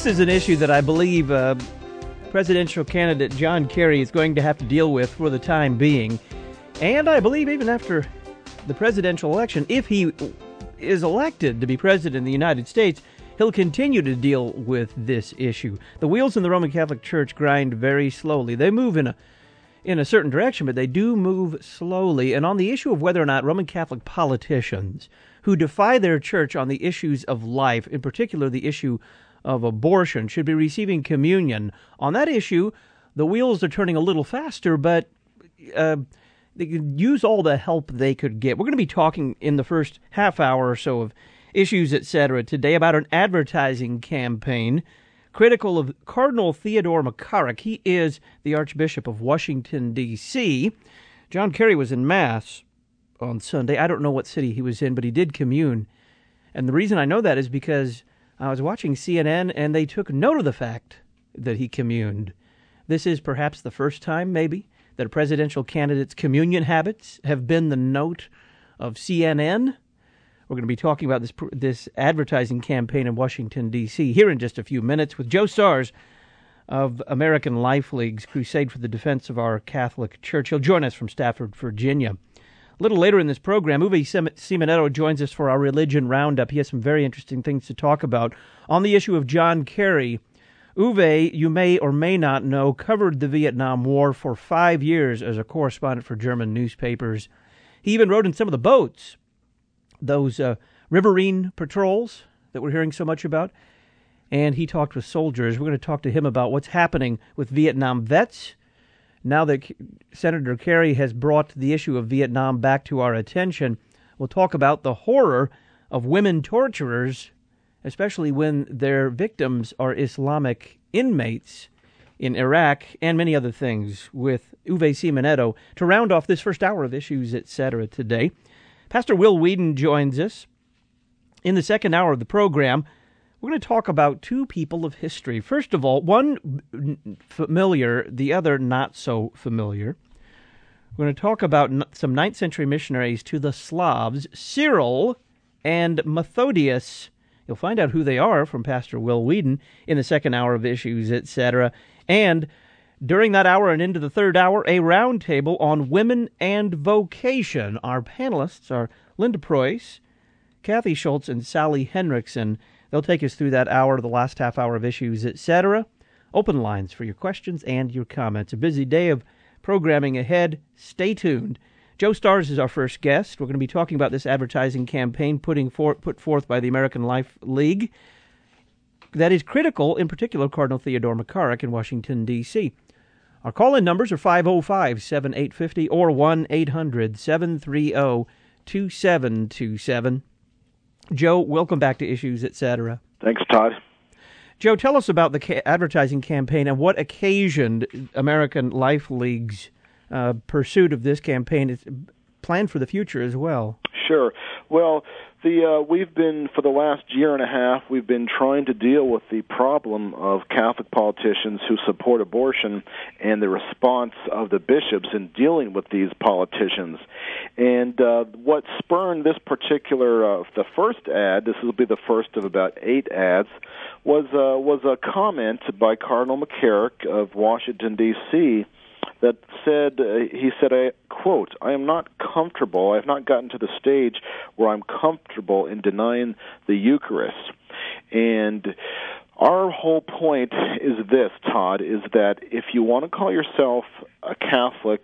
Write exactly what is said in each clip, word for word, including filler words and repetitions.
is an issue that I believe uh, presidential candidate John Kerry is going to have to deal with for the time being. And I believe even after the presidential election, if he is elected to be president of the United States, he'll continue to deal with this issue. The wheels in the Roman Catholic Church grind very slowly. They move in a in a certain direction, but they do move slowly. And on the issue of whether or not Roman Catholic politicians who defy their church on the issues of life, in particular the issue of abortion, should be receiving communion, on that issue, the wheels are turning a little faster, but uh, they could use all the help they could get. We're going to be talking in the first half hour or so of issues, et cetera, today about an advertising campaign critical of Cardinal Theodore McCarrick. He is the Archbishop of Washington, D C John Kerry was in Mass on Sunday. I don't know what city he was in, but he did commune. And the reason I know that is because I was watching C N N, and they took note of the fact that he communed. This is perhaps the first time, maybe, that a presidential candidate's communion habits have been the note of C N N. We're going to be talking about this this advertising campaign in Washington, D C here in just a few minutes with Joe Stars of American Life League's Crusade for the Defense of Our Catholic Church. He'll join us from Stafford, Virginia. A little later in this program, Uwe Simonetto joins us for our Religion Roundup. He has some very interesting things to talk about on the issue of John Kerry. Uwe, you may or may not know, covered the Vietnam War for five years as a correspondent for German newspapers. He even rode in some of the boats, those uh, riverine patrols that we're hearing so much about, and he talked with soldiers. We're going to talk to him about what's happening with Vietnam vets now that Senator Kerry has brought the issue of Vietnam back to our attention. We'll talk about the horror of women torturers, especially when their victims are Islamic inmates in Iraq, and many other things with Uwe Simonetto to round off this first hour of Issues, et cetera today. Pastor Will Weedon joins us. In the second hour of the program, we're going to talk about two people of history. First of all, one familiar, the other not so familiar. We're going to talk about some ninth century missionaries to the Slavs, Cyril and Methodius. You'll find out who they are from Pastor Will Weedon in the second hour of Issues, et cetera. And during that hour and into the third hour, a roundtable on women and vocation. Our panelists are Linda Preuss, Kathy Schultz, and Sally Henriksen. They'll take us through that hour, the last half hour of Issues, et cetera. Open lines for your questions and your comments. A busy day of programming ahead. Stay tuned. Joe Stars is our first guest. We're going to be talking about this advertising campaign putting for, put forth by the American Life League that is critical, in particular, Cardinal Theodore McCarrick in Washington, D C Our call-in numbers are five oh five, seven eight five oh or one eight hundred, seven three oh, two seven two seven. Joe, welcome back to Issues, et cetera. Thanks, Todd. Joe, tell us about the ca- advertising campaign and what occasioned American Life League's uh, pursuit of this campaign. It's planned for the future as well. Sure. Well, the uh, we've been, for the last year and a half, we've been trying to deal with the problem of Catholic politicians who support abortion and the response of the bishops in dealing with these politicians. And uh, what spurred this particular, uh, the first ad, this will be the first of about eight ads, was, uh, was a comment by Cardinal McCarrick of Washington, D C, that said, uh, he said, I quote, I am not comfortable, I have not gotten to the stage where I'm comfortable in denying the Eucharist. And our whole point is this, Todd, is that if you want to call yourself a Catholic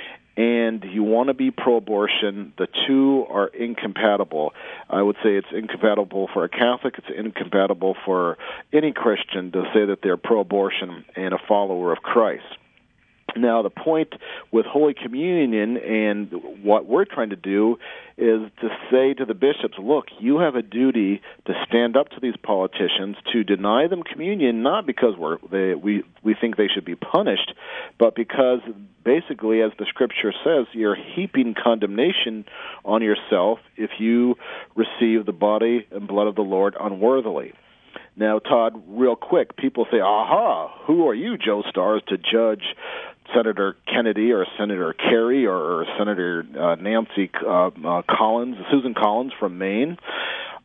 and you want to be pro-abortion, the two are incompatible. I would say it's incompatible for a Catholic, it's incompatible for any Christian to say that they're pro-abortion and a follower of Christ. Now, the point with Holy Communion and what we're trying to do is to say to the bishops, look, you have a duty to stand up to these politicians, to deny them communion, not because we're, they, we, we think they should be punished, but because basically, as the Scripture says, you're heaping condemnation on yourself if you receive the body and blood of the Lord unworthily. Now, Todd, real quick, people say, aha, who are you, Joe Stars, to judge Senator Kennedy or Senator Kerry or, or Senator uh, Nancy uh, uh, Collins, Susan Collins from Maine?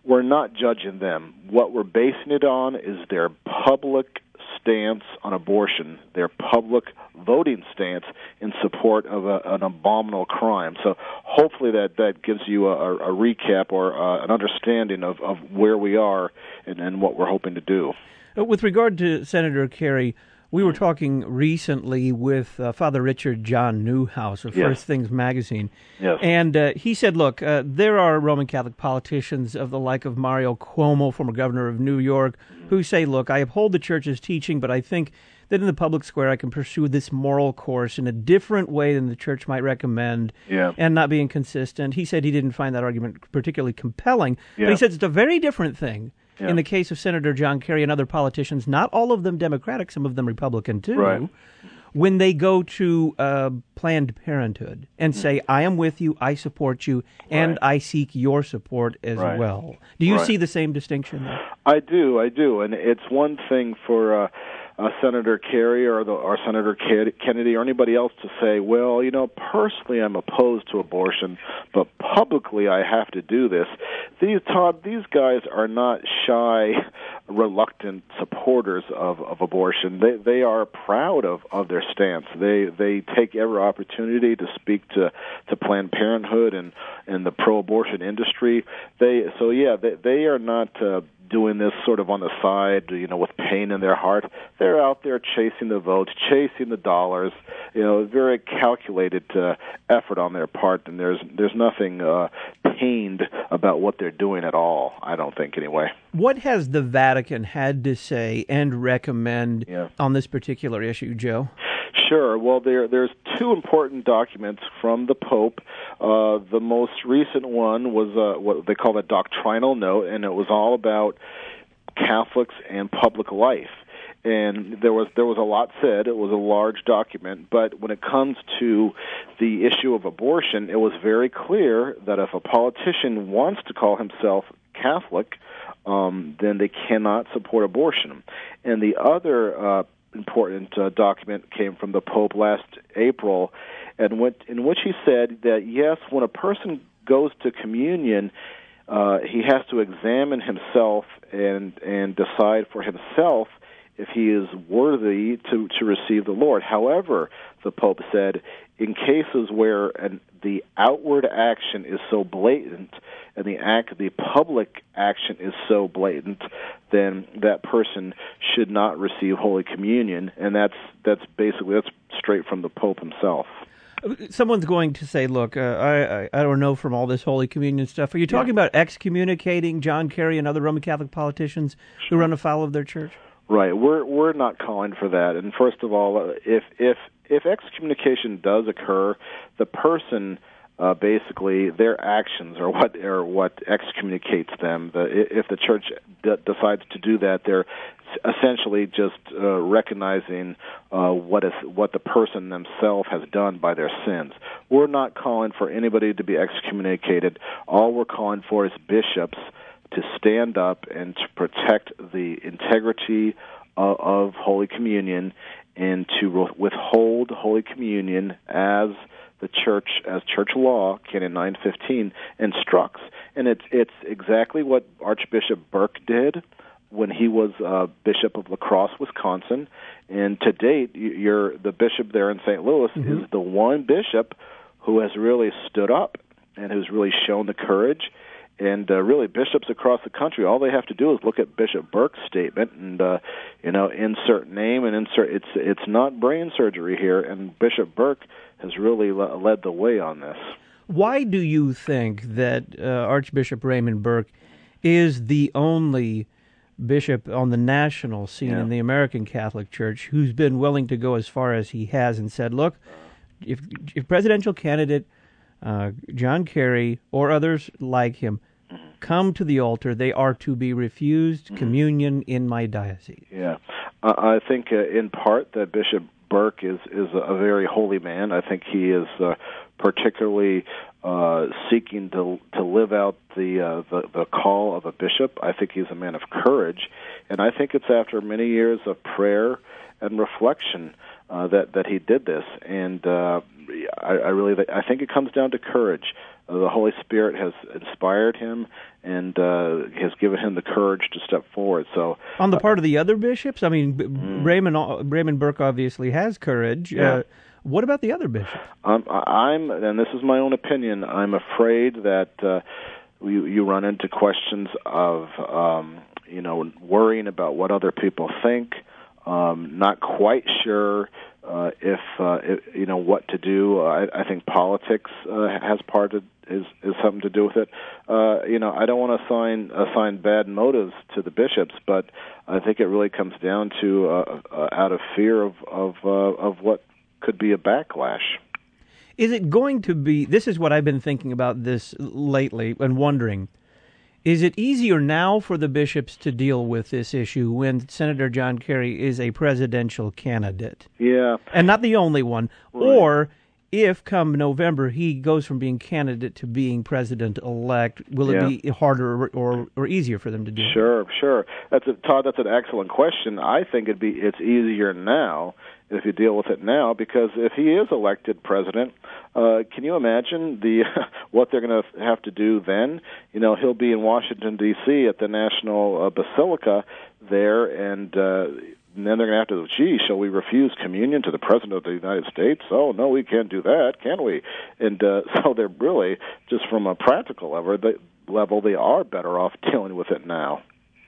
we're not judging them. What we're basing it on is their public stance on abortion, their public voting stance in support of a, an abominable crime. So hopefully that, that gives you a, a recap or uh, an understanding of, of where we are and, and what we're hoping to do. With regard to Senator Kerry, we were talking recently with uh, Father Richard John Newhouse of Yes. First Things Magazine, Yes. and uh, he said, look, uh, there are Roman Catholic politicians of the like of Mario Cuomo, former governor of New York, who say, look, I uphold the Church's teaching, but I think that in the public square I can pursue this moral course in a different way than the Church might recommend, Yeah. and not being consistent. He said he didn't find that argument particularly compelling, Yeah. but he says it's a very different thing. Yeah. In the case of Senator John Kerry and other politicians, not all of them Democratic, some of them Republican too, Right. when they go to uh, Planned Parenthood and say, I am with you, I support you, and Right. I seek your support as Right. well. Do you Right. see the same distinction there? I do, I do, and it's one thing for uh, uh, Senator Kerry or, the, or Senator Kennedy or anybody else to say, well, you know, personally I'm opposed to abortion, but publicly I have to do this. These Todd, these guys are not shy, reluctant supporters of, of abortion. They they are proud of, of their stance. They they take every opportunity to speak to, to Planned Parenthood and, and the pro-abortion industry. They so yeah, they they are not uh, doing this sort of on the side, you know, with pain in their heart. They're out there chasing the votes, chasing the dollars. You know, very calculated uh, effort on their part, and there's there's nothing uh, pained about what they're doing at all. I don't think, anyway. What has the Vatican had to say and recommend Yeah. on this particular issue, Joe? Sure. Well, there there's two important documents from the Pope. Uh, the most recent one was uh, what they call a doctrinal note, and it was all about Catholics and public life. And there was there was a lot said. It was a large document, but when it comes to the issue of abortion, it was very clear that if a politician wants to call himself Catholic, um, then they cannot support abortion. And the other uh, important uh, document came from the Pope last April, and what, in which he said that yes, when a person goes to communion, uh, he has to examine himself and and decide for himself if he is worthy to, to receive the Lord. However, the Pope said, in cases where an, the outward action is so blatant and the act, the public action is so blatant, then that person should not receive Holy Communion, and that's that's basically that's straight from the Pope himself. Someone's going to say, look, uh, I, I I don't know from all this Holy Communion stuff. Are you talking yeah. about excommunicating John Kerry and other Roman Catholic politicians who run afoul of their church? Right. We're we're not calling for that. And first of all, if if if excommunication does occur, the person uh, basically their actions are what are what excommunicates them. The, if the church d- decides to do that, they're essentially just uh, recognizing uh, what is what the person themselves has done by their sins. We're not calling for anybody to be excommunicated. All we're calling for is bishops to stand up and to protect the integrity of, of Holy Communion and to withhold Holy Communion as the church, as church law, Canon nine fifteen, instructs. And it's it's exactly what Archbishop Burke did when he was uh, Bishop of La Crosse, Wisconsin. And to date, you're, the bishop there in Saint Louis mm-hmm. is the one bishop who has really stood up and who's really shown the courage. And uh, really, bishops across the country, all they have to do is look at Bishop Burke's statement and, uh, you know, insert name and insert. It's it's not brain surgery here, and Bishop Burke has really le- led the way on this. Why do you think that uh, Archbishop Raymond Burke is the only bishop on the national scene yeah. in the American Catholic Church who's been willing to go as far as he has and said, look, if if presidential candidate Uh, John Kerry or others like him mm-hmm. come to the altar, they are to be refused mm-hmm. communion in my diocese? Yeah, uh, I think uh, in part that Bishop Burke is, is a very holy man. I think he is uh, particularly uh, seeking to to live out the, uh, the the call of a bishop. I think he's a man of courage, and I think it's after many years of prayer and reflection uh, that that he did this. And uh, I, I really I think it comes down to courage. Uh, the Holy Spirit has inspired him and uh, has given him the courage to step forward. So, on the part uh, of the other bishops, I mean, mm. Raymond Raymond Burke obviously has courage. Yeah. Uh, what about the other bishops? Um, I'm, and this is my own opinion, I'm afraid that uh, you, you run into questions of, um, you know, worrying about what other people think, um, not quite sure uh, if, uh, if, you know, what to do. I, I think politics uh, has part of, is, is something to do with it. Uh, you know, I don't want to assign, assign bad motives to the bishops, but I think it really comes down to uh, uh, out of fear of, of, uh, of what could be a backlash. Is it going to be, this is what I've been thinking about this lately and wondering, is it easier now for the bishops to deal with this issue when Senator John Kerry is a presidential candidate? Yeah. And not the only one. Right. Or if come November he goes from being candidate to being president-elect, will yeah. it be harder or, or, or easier for them to do? Sure, sure. That's a, Todd, that's an excellent question. I think it'd be it's easier now if you deal with it now, because if he is elected president, uh, can you imagine the what they're going to have to do then? You know, he'll be in Washington, D C at the National uh, Basilica there, and, uh, and then they're going to have to, gee, shall we refuse communion to the President of the United States? Oh, no, we can't do that, can we? And uh, so they're really, just from a practical level, they, level, they are better off dealing with it now.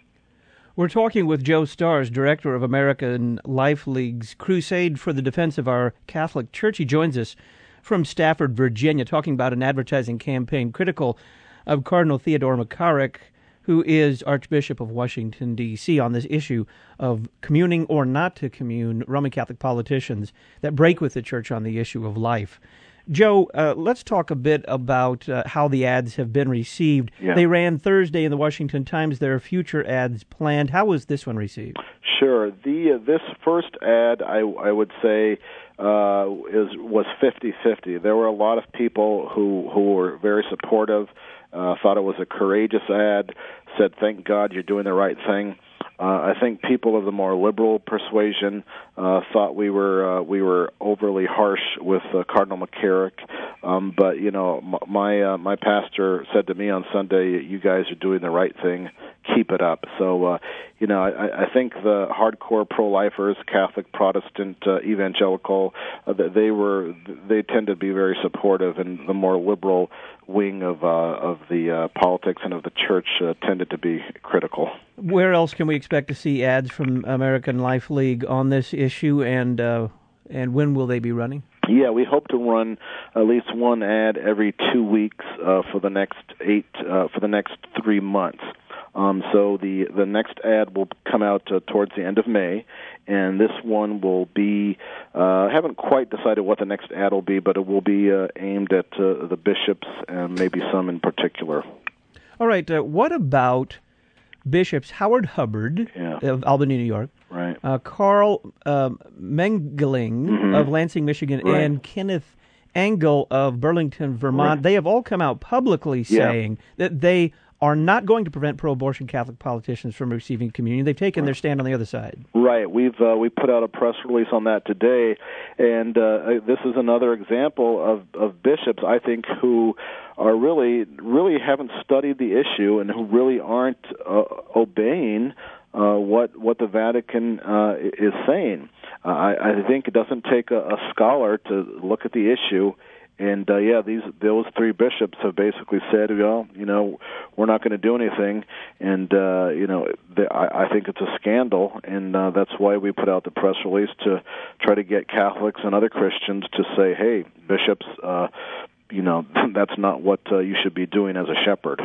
We're talking with Joe Stars, director of American Life League's Crusade for the Defense of Our Catholic Church. He joins us from Stafford, Virginia, talking about an advertising campaign critical of Cardinal Theodore McCarrick, who is Archbishop of Washington, D C, on this issue of communing or not to commune Roman Catholic politicians that break with the Church on the issue of life. Joe, uh, let's talk a bit about uh, how the ads have been received. Yeah. They ran Thursday in the Washington Times. There are future ads planned. How was this one received? Sure. The uh, this first ad, I, I would say, uh, is was fifty-fifty. There were a lot of people who, who were very supportive, uh, thought it was a courageous ad, said, thank God you're doing the right thing. Uh, I think people of the more liberal persuasion uh, thought we were uh, we were overly harsh with uh, Cardinal McCarrick, um, but you know m- my uh, my pastor said to me on Sunday, "You guys are doing the right thing. Keep it up." So uh, you know I, I think the hardcore pro-lifers, Catholic, Protestant, uh, evangelical, uh, they were they tend to be very supportive, and the more liberal wing of uh, of the uh, politics and of the church uh, tended to be critical. Where else can we expect to see ads from American Life League on this issue, and uh, and when will they be running? Yeah, we hope to run at least one ad every two weeks uh, for the next eight uh, for the next three months. Um, so the the next ad will come out uh, towards the end of May, and this one will be, uh, I haven't quite decided what the next ad will be, but it will be uh, aimed at uh, the bishops and maybe some in particular. All right, uh, what about Bishops Howard Hubbard yeah. of Albany, New York, right. uh, Carl um, Mengeling mm-hmm. of Lansing, Michigan, right. and Kenneth Engel of Burlington, Vermont? Right. They have all come out publicly saying yeah. that they are not going to prevent pro-abortion Catholic politicians from receiving communion. They've taken right. their stand on the other side. Right. We've uh, we put out a press release on that today, and uh, this is another example of, of bishops, I think, who are really really haven't studied the issue and who really aren't uh, obeying uh, what what the Vatican uh, is saying. Uh, I, I think it doesn't take a, a scholar to look at the issue. And uh, yeah, these those three bishops have basically said, well, you know, we're not going to do anything, and uh, you know, they, I, I think it's a scandal, and uh, that's why we put out the press release to try to get Catholics and other Christians to say, hey, bishops, uh, you know, that's not what uh, you should be doing as a shepherd.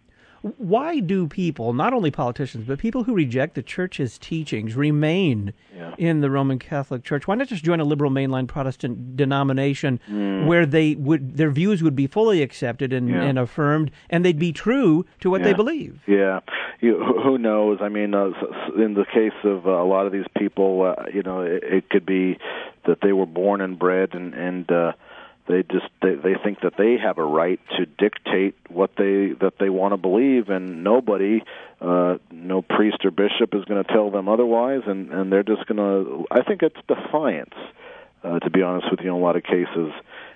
Why do people, not only politicians, but people who reject the Church's teachings, remain yeah. in the Roman Catholic Church? Why not just join a liberal mainline Protestant denomination mm. where they would their views would be fully accepted and, yeah. and affirmed, and they'd be true to what yeah. they believe? Yeah, you, who knows? I mean, uh, in the case of uh, a lot of these people, uh, you know, it, it could be that they were born and bred and and. Uh, They just they, they think that they have a right to dictate what they that they want to believe, and nobody, uh, no priest or bishop is going to tell them otherwise, and, and they're just going to. I think it's defiance, uh, to be honest with you, in a lot of cases,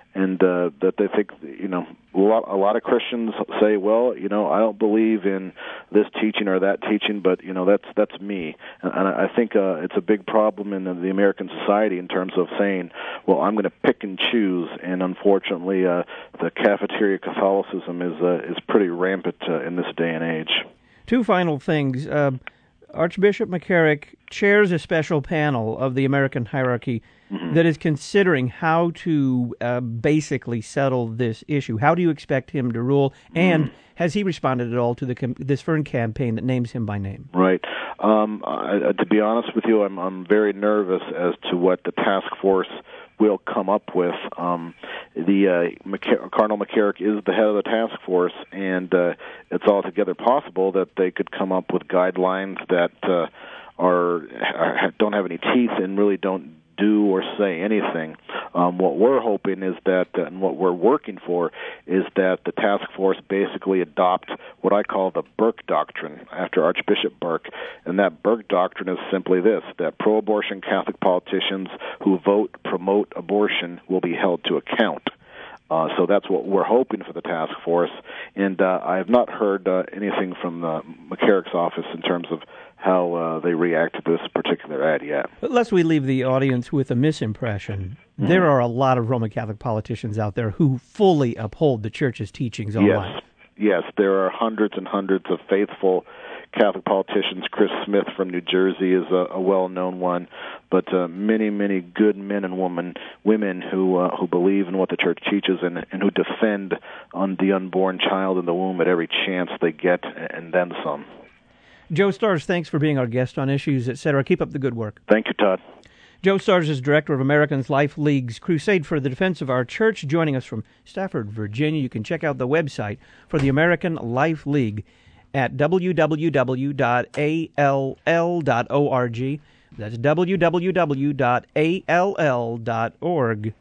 and uh, that they think, you know, a lot, a lot of Christians say, well, you know, I don't believe in this teaching or that teaching, but, you know, that's that's me. And, and I think uh, it's a big problem in the American society in terms of saying, well, I'm going to pick and choose, and unfortunately uh, the cafeteria Catholicism is uh, is pretty rampant uh, in this day and age. Two final things. Uh, Archbishop McCarrick chairs a special panel of the American hierarchy mm-hmm. that is considering how to uh, basically settle this issue. How do you expect him to rule? And mm-hmm. has he responded at all to the com- this Fern campaign that names him by name? Right. Um, I, to be honest with you, I'm, I'm very nervous as to what the task force will come up with. Um, the uh, McC- Cardinal McCarrick is the head of the task force, and uh, it's altogether possible that they could come up with guidelines that uh, are, are don't have any teeth and really don't do or say anything. Um, what we're hoping is that, uh, and what we're working for, is that the task force basically adopt what I call the Burke Doctrine after Archbishop Burke. And that Burke Doctrine is simply this, that pro-abortion Catholic politicians who vote, promote abortion will be held to account. Uh, so that's what we're hoping for the task force. And uh, I have not heard uh, anything from uh, McCarrick's office in terms of how uh, they react to this particular ad yet. But lest we leave the audience with a misimpression, mm-hmm. there are a lot of Roman Catholic politicians out there who fully uphold the Church's teachings all yes. life. Yes, there are hundreds and hundreds of faithful Catholic politicians. Chris Smith from New Jersey is a, a well-known one, but uh, many, many good men and women, women who uh, who believe in what the Church teaches and, and who defend on the unborn child in the womb at every chance they get, and then some. Joe Stars, thanks for being our guest on Issues, et cetera. Keep up the good work. Thank you, Todd. Joe Stars is director of American Life League's Crusade for the Defense of Our Church, joining us from Stafford, Virginia. You can check out the website for the American Life League at w w w dot a l l dot org. That's w w w dot a l l dot org.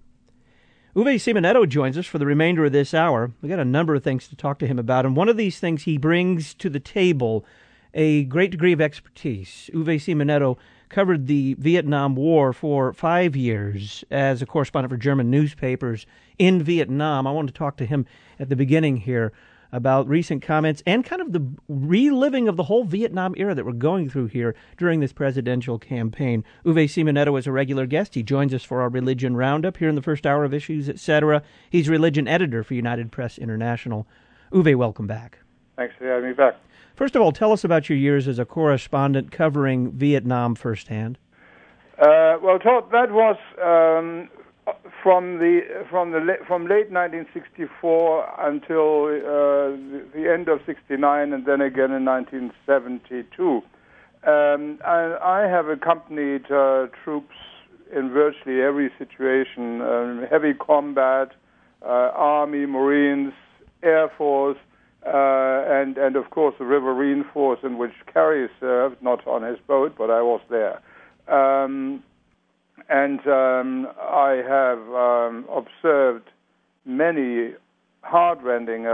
Uwe Simonetto joins us for the remainder of this hour. We've got a number of things to talk to him about, and one of these things he brings to the table a great degree of expertise. Uwe Simonetto covered the Vietnam War for five years as a correspondent for German newspapers in Vietnam. I want to talk to him at the beginning here about recent comments and kind of the reliving of the whole Vietnam era that we're going through here during this presidential campaign. Uwe Simonetto is a regular guest. He joins us for our Religion Roundup here in the first hour of Issues, et cetera. He's religion editor for United Press International. Uwe, welcome back. Thanks for having me back. First of all, tell us about your years as a correspondent covering Vietnam firsthand. Uh, well, Todd, that was um, from the from the from late nineteen sixty-four until uh, the, the end of sixty-nine, and then again in nineteen seventy-two. Um, I, I have accompanied uh, troops in virtually every situation: um, heavy combat, uh, Army, Marines, Air Force. Uh, and, and of course the Riverine Force in which Kerry served, not on his boat, but I was there. Um, and um, I have um, observed many heart-rending uh,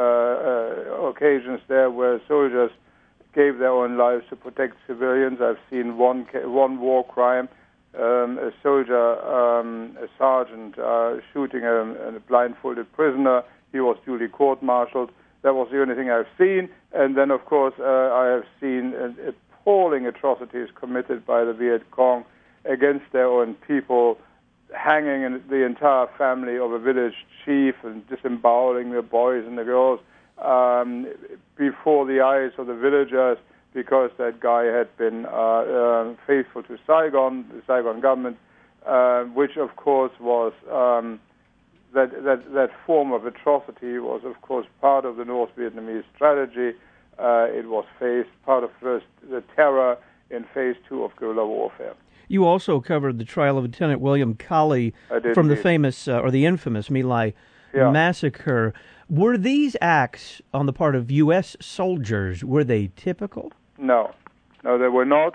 uh, occasions there where soldiers gave their own lives to protect civilians. I've seen one one war crime, um, a soldier, um, a sergeant, uh, shooting a, a blindfolded prisoner. He was duly court-martialed. That was the only thing I've seen. And then, of course, uh, I have seen uh, appalling atrocities committed by the Viet Cong against their own people, hanging in the entire family of a village chief and disemboweling the boys and the girls um, before the eyes of the villagers because that guy had been uh, uh, faithful to Saigon, the Saigon government, uh, which, of course, was... Um, That, that that form of atrocity was, of course, part of the North Vietnamese strategy. Uh, it was phase, part of first the terror in phase two of guerrilla warfare. You also covered the trial of Lieutenant William Colley from the famous, uh, or the infamous My Lai yeah. massacre. Were these acts on the part of U S soldiers, were they typical? No. No, they were not.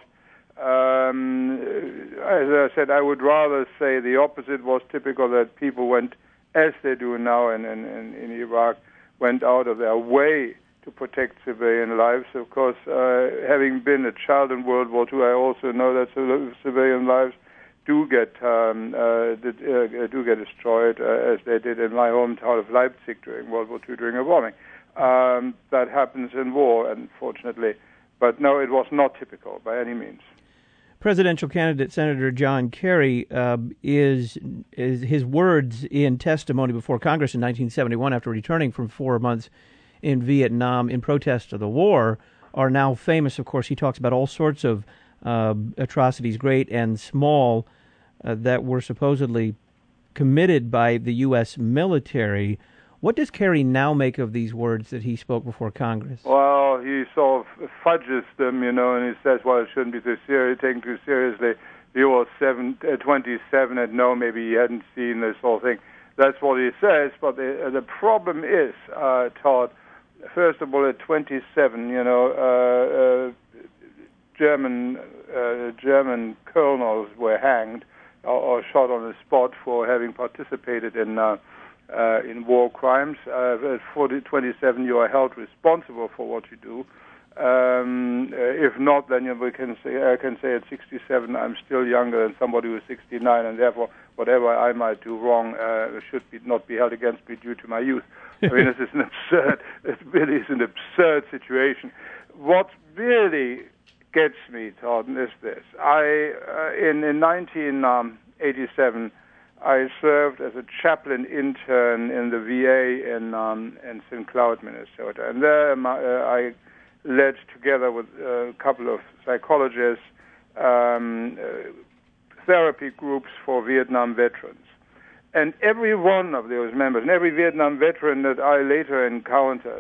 Um, as I said, I would rather say the opposite was typical, that people went, as they do now in, in, in Iraq, went out of their way to protect civilian lives. Of course, uh, having been a child in World War Two, I also know that civilian lives do get um, uh, did, uh, do get destroyed, uh, as they did in my hometown of Leipzig during World War Two during a bombing. Um, that happens in war, unfortunately. But no, it was not typical by any means. Presidential candidate Senator John Kerry uh, is, is his words in testimony before Congress in nineteen seventy-one, after returning from four months in Vietnam in protest of the war, are now famous. Of course, he talks about all sorts of uh, atrocities, great and small, uh, that were supposedly committed by the U S military. What does Kerry now make of these words that he spoke before Congress? Well, he sort of fudges them, you know, and he says, well, it shouldn't be too serious, taken too seriously. He was seven, uh, twenty-seven, and no, maybe he hadn't seen this whole thing. That's what he says, but the, uh, the problem is, uh, Todd, first of all, at twenty-seven, you know, uh, uh, German uh, German colonels were hanged or, or shot on the spot for having participated in uh, uh, in war crimes. Uh, at forty, twenty-seven, you are held responsible for what you do. Um, uh, if not, then you know, we can say I can say at sixty-seven, I'm still younger than somebody who's sixty-nine, and therefore whatever I might do wrong uh, should be not be held against me due to my youth. I mean, this is an absurd. It really is an absurd situation. What really gets me, Todd, is this: I uh, in in nineteen eighty-seven, I served as a chaplain intern in the V A in um, in Saint Cloud, Minnesota, and there my, uh, I led, together with a couple of psychologists, um, uh, therapy groups for Vietnam veterans. And every one of those members, and every Vietnam veteran that I later encountered,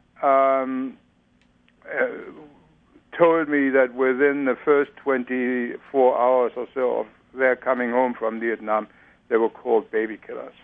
um, uh, told me that within the first twenty-four hours or so of their coming home from Vietnam, they were called baby killers.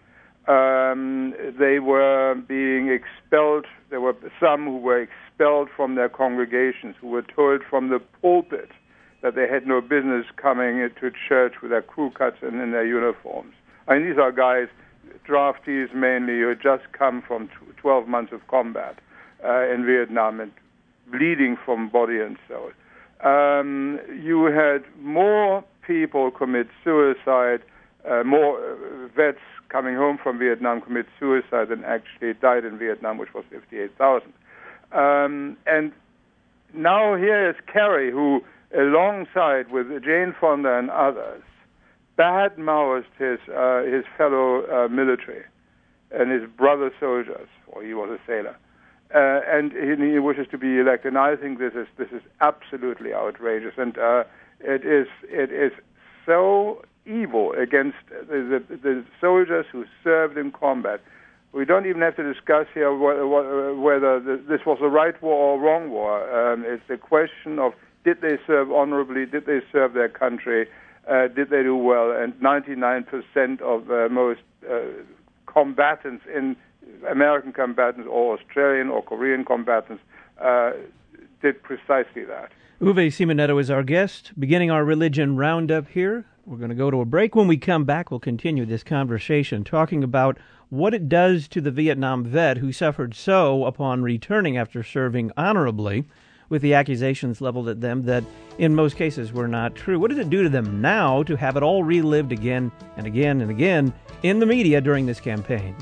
Um, they were being expelled. There were some who were expelled from their congregations, who were told from the pulpit that they had no business coming to church with their crew cuts and in their uniforms. I mean, these are guys, draftees mainly, who had just come from twelve months of combat uh, in Vietnam and bleeding from body and soul. Um, you had more people commit suicide, uh, more uh, vets coming home from Vietnam commit suicide than actually died in Vietnam, which was fifty-eight thousand. Um, and now here is Kerry, who, alongside with Jane Fonda and others, bad-mouthed his uh, his fellow uh, military and his brother soldiers, or he was a sailor, uh, and he, he wishes to be elected. And I think this is this is absolutely outrageous, and uh, it is it is so evil against the, the, the soldiers who served in combat. We don't even have to discuss here whether, whether this was a right war or a wrong war. Um, it's a question of, did they serve honorably? Did they serve their country? Uh, did they do well? And ninety-nine percent of uh, most uh, combatants in American combatants or Australian or Korean combatants uh, did precisely that. Uwe Simonetto is our guest, beginning our religion roundup here. We're going to go to a break. When we come back, we'll continue this conversation, talking about what it does to the Vietnam vet who suffered so upon returning after serving honorably, with the accusations leveled at them that in most cases were not true. What does it do to them now to have it all relived again and again and again in the media during this campaign?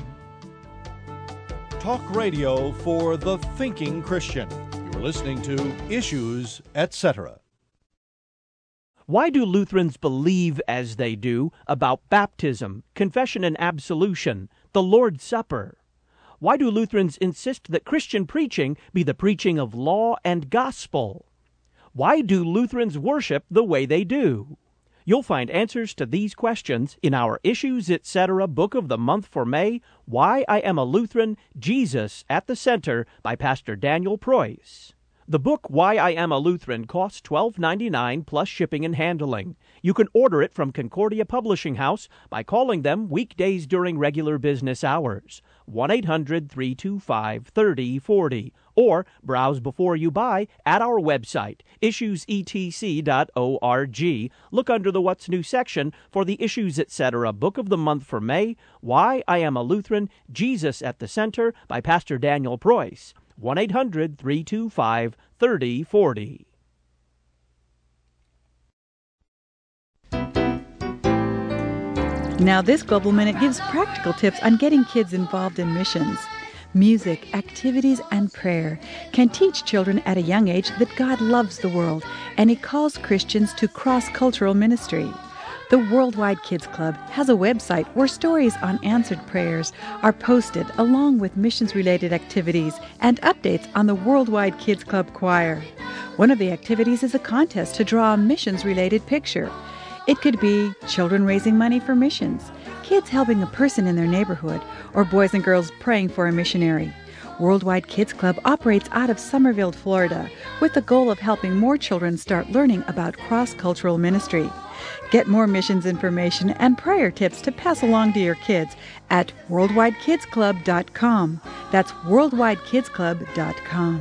Talk radio for the thinking Christian. You're listening to Issues, et cetera. Why do Lutherans believe as they do about baptism, confession and absolution, the Lord's Supper? Why do Lutherans insist that Christian preaching be the preaching of law and gospel? Why do Lutherans worship the way they do? You'll find answers to these questions in our Issues, et cetera book of the month for May, Why I Am a Lutheran, Jesus at the Center, by Pastor Daniel Preuss. The book Why I Am a Lutheran costs twelve ninety-nine plus shipping and handling. You can order it from Concordia Publishing House by calling them weekdays during regular business hours, one eight hundred, three two five, three oh four oh, or browse before you buy at our website, issues e t c dot org. Look under the What's New section for the Issues, et cetera book of the month for May, Why I Am a Lutheran, Jesus at the Center, by Pastor Daniel Preuss. one eight hundred, three two five, three oh four oh. Now this Global Minute gives practical tips on getting kids involved in missions. Music, activities, and prayer can teach children at a young age that God loves the world, and He calls Christians to cross-cultural ministry. The Worldwide Kids Club has a website where stories on answered prayers are posted along with missions-related activities and updates on the Worldwide Kids Club Choir. One of the activities is a contest to draw a missions-related picture. It could be children raising money for missions, kids helping a person in their neighborhood, or boys and girls praying for a missionary. Worldwide Kids Club operates out of Somerville, Florida, with the goal of helping more children start learning about cross-cultural ministry. Get more missions information and prayer tips to pass along to your kids at worldwide kids club dot com. That's worldwide kids club dot com.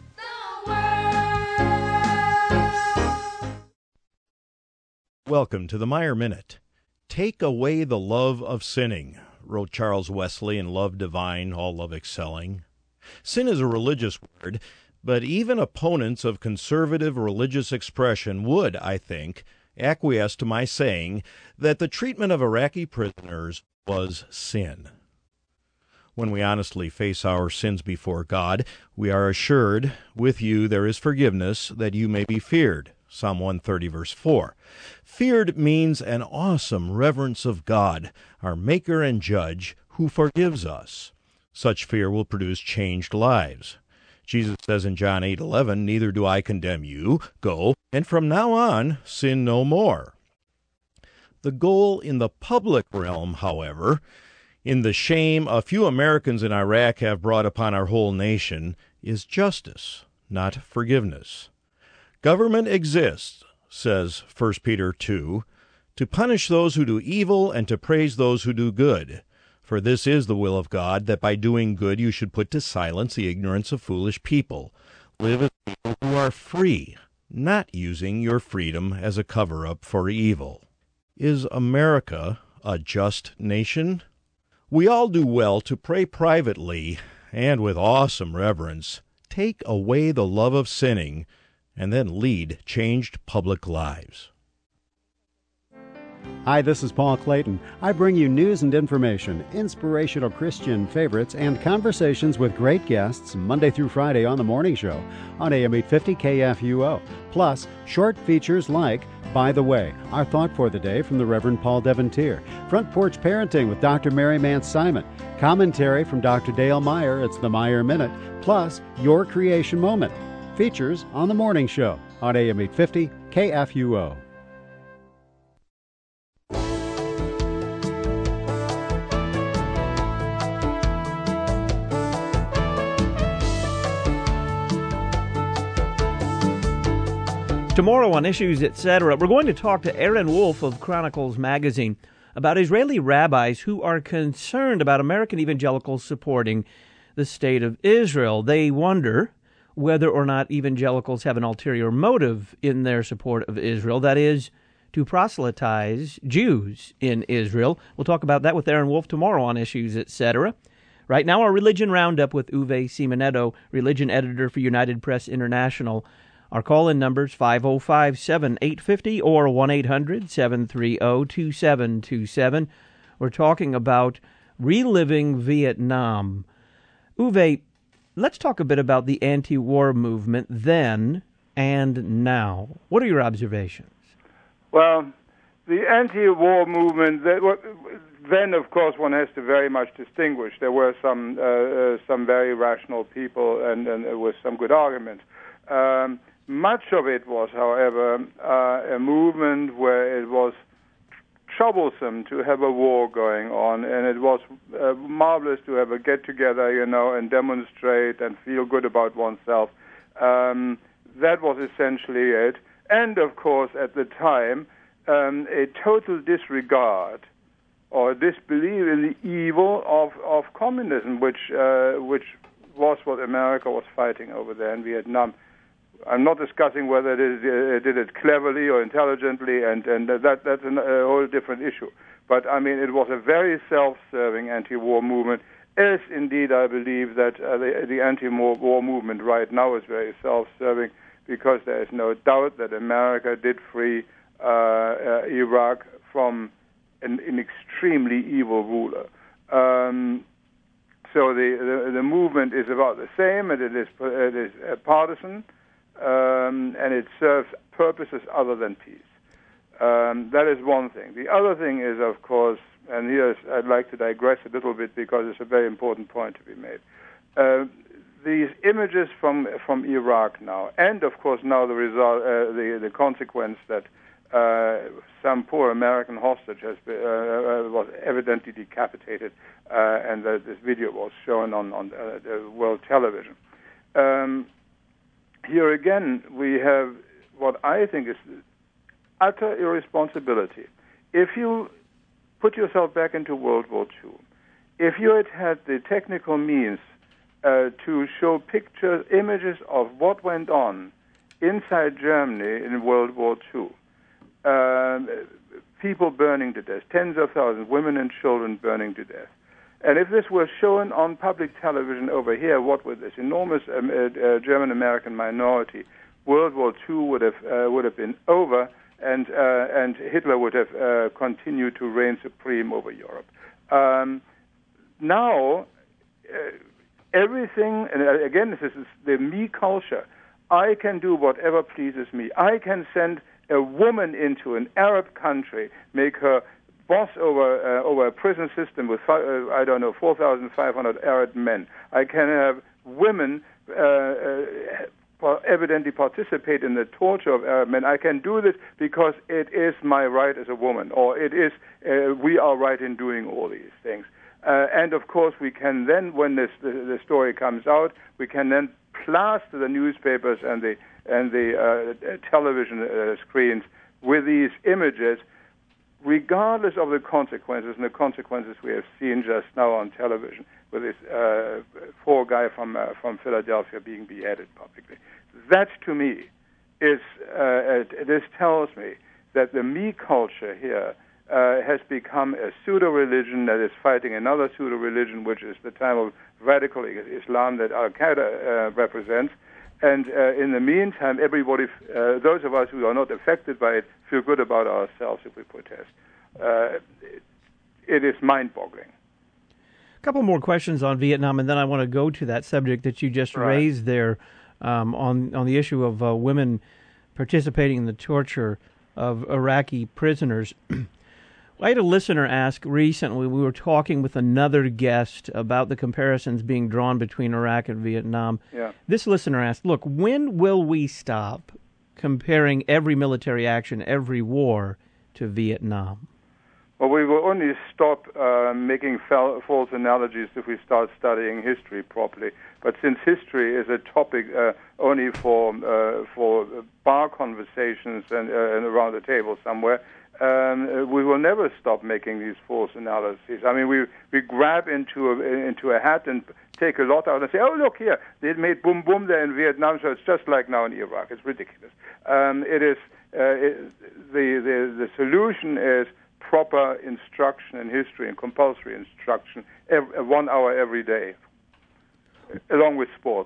Welcome to the Meyer Minute. Take away the love of sinning, wrote Charles Wesley in Love Divine, All Love Excelling. Sin is a religious word, but even opponents of conservative religious expression would, I think, acquiesce to my saying that the treatment of Iraqi prisoners was sin. When we honestly face our sins before God, we are assured, with you there is forgiveness, that you may be feared. Psalm one thirty, verse four. Feared means an awesome reverence of God, our Maker and Judge, who forgives us. Such fear will produce changed lives. Jesus says in John eight eleven, "Neither do I condemn you. Go, and from now on sin no more." The goal in the public realm, however, in the shame a few Americans in Iraq have brought upon our whole nation, is justice, not forgiveness. Government exists, says First Peter two, to punish those who do evil and to praise those who do good. For this is the will of God, that by doing good you should put to silence the ignorance of foolish people. Live as people who are free, not using your freedom as a cover-up for evil. Is America a just nation? We all do well to pray privately and with awesome reverence, take away the love of sinning, and then lead changed public lives. Hi, this is Paul Clayton. I bring you news and information, inspirational Christian favorites, and conversations with great guests Monday through Friday on The Morning Show on A M eight fifty K F U O. Plus, short features like By the Way, our thought for the day from the Reverend Paul Devontier, Front Porch Parenting with Doctor Mary Mance Simon, commentary from Doctor Dale Meyer, it's the Meyer Minute, plus Your Creation Moment. Features on The Morning Show on A M eight fifty K F U O. Tomorrow on Issues, et cetera, we're going to talk to Aaron Wolf of Chronicles Magazine about Israeli rabbis who are concerned about American evangelicals supporting the state of Israel. They wonder whether or not evangelicals have an ulterior motive in their support of Israel, that is, to proselytize Jews in Israel. We'll talk about that with Aaron Wolf tomorrow on Issues, et cetera. Right now, our Religion Roundup with Uwe Simonetto, religion editor for United Press International. Our call-in numbers five oh five, seven eight five oh or one eight hundred, seven three oh, two seven two seven. We're talking about reliving Vietnam. Uwe, let's talk a bit about the anti-war movement then and now. What are your observations? Well, the anti-war movement, then, of course, one has to very much distinguish. There were some uh, uh, some very rational people and, and with some good arguments. Um, much of it was, however, uh, a movement where it was troublesome to have a war going on, and it was uh, marvelous to have a get-together, you know, and demonstrate and feel good about oneself. Um, that was essentially it. And, of course, at the time, um, a total disregard or disbelief in the evil of, of communism, which uh, which was what America was fighting over there in Vietnam. I'm not discussing whether it, is, it did it cleverly or intelligently, and, and that that's a whole different issue. But, I mean, it was a very self-serving anti-war movement, as indeed I believe that uh, the, the anti-war movement right now is very self-serving, because there is no doubt that America did free uh, uh, Iraq from an, an extremely evil ruler. Um, so the, the the movement is about the same, and it is it is uh, partisan, um, and it serves purposes other than peace. Um, that is one thing. The other thing is, of course, and here I'd like to digress a little bit because it's a very important point to be made. Uh, these images from from Iraq now, and of course now the result, uh, the the consequence that uh, some poor American hostage has been, uh, was evidently decapitated, uh, and that this video was shown on on uh, the world television. Um, here again, we have what I think is utter irresponsibility. If you put yourself back into World War Two, if you had had the technical means uh, to show pictures, images of what went on inside Germany in World War Two, um, people burning to death, tens of thousands, women and children burning to death, and if this were shown on public television over here, what would this enormous um, uh, uh, German-American minority, World War Two would have uh, would have been over. And uh, and Hitler would have uh, continued to reign supreme over Europe. Um, now, uh, everything, and again, this is the me culture. I can do whatever pleases me. I can send a woman into an Arab country, make her boss over uh, over a prison system with five, uh, I don't know four thousand five hundred Arab men. I can have women. Uh, uh, evidently participate in the torture of Arab men. I can do this because it is my right as a woman, or it is uh, we are right in doing all these things. Uh, and of course, we can then, when this, the, the story comes out, we can then plaster the newspapers and the and the uh, television uh, screens with these images, regardless of the consequences. And the consequences we have seen just now on television, with this uh, poor guy from uh, from Philadelphia being beheaded publicly. That, to me, is uh, this tells me that the me culture here uh, has become a pseudo-religion that is fighting another pseudo-religion, which is the type of radical Islam that Al-Qaeda uh, represents. And uh, in the meantime, everybody, uh, those of us who are not affected by it, feel good about ourselves if we protest. Uh, it, it is mind-boggling. A couple more questions on Vietnam, and then I want to go to that subject that you just right. raised there um, on on the issue of uh, women participating in the torture of Iraqi prisoners. I had a listener ask recently, we were talking with another guest about the comparisons being drawn between Iraq and Vietnam. Yeah. This listener asked, look, when will we stop comparing every military action, every war, to Vietnam? Well, we will only stop uh, making fal- false analogies if we start studying history properly. But since history is a topic uh, only for uh, for bar conversations and, uh, and around the table somewhere, um, we will never stop making these false analyses. I mean, we we grab into a, into a hat and take a lot out and say, oh, look here, they made boom boom there in Vietnam, so it's just like now in Iraq. It's ridiculous. Um, it is uh, it, the the the solution is proper instruction in history and compulsory instruction, every, one hour every day, along with sports.